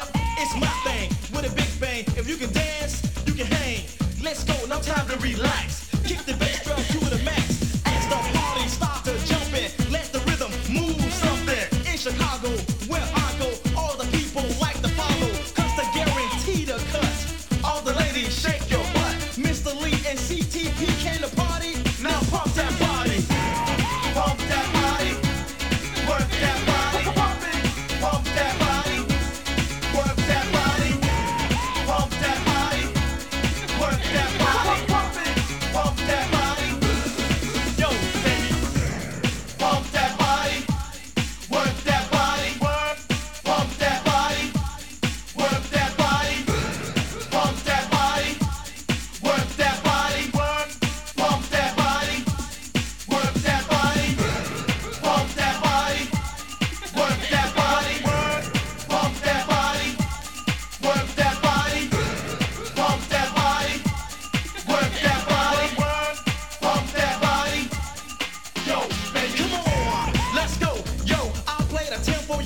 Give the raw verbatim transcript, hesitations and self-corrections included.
Yep, it's my thing with a big bang. If you can dance, you can hang. Let's go, no time to relax. Kick the bass drum to the max.